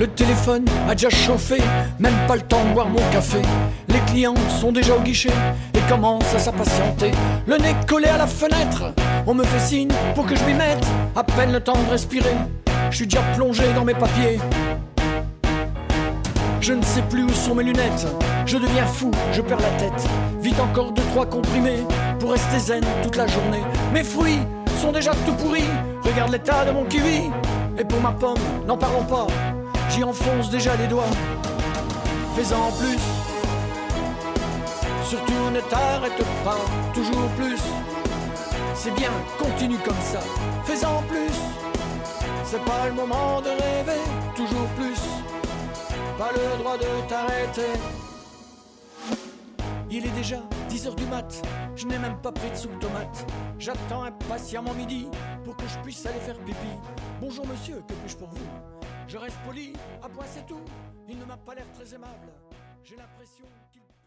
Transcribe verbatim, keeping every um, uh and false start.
Le téléphone a déjà chauffé, même pas le temps de boire mon café. Les clients sont déjà au guichet et commencent à s'impatienter. Le nez collé à la fenêtre, on me fait signe pour que je m'y mette. À peine le temps de respirer, je suis déjà plongé dans mes papiers. Je ne sais plus où sont mes lunettes, je deviens fou, je perds la tête. Vite encore deux, trois comprimés pour rester zen toute la journée. Mes fruits sont déjà tout pourris, regarde l'état de mon kiwi. Et pour ma pomme, n'en parlons pas, j'y enfonce déjà les doigts. Fais-en plus, surtout ne t'arrête pas, toujours plus. C'est bien, continue comme ça, fais-en plus. C'est pas le moment de rêver, toujours plus. Pas le droit de t'arrêter. Il est déjà dix heures du mat, je n'ai même pas pris de soupe tomate. J'attends impatiemment midi pour que je puisse aller faire pipi. Bonjour monsieur, que puis-je pour vous? Je reste poli, à point c'est tout. Il ne m'a pas l'air très aimable. J'ai l'impression qu'il...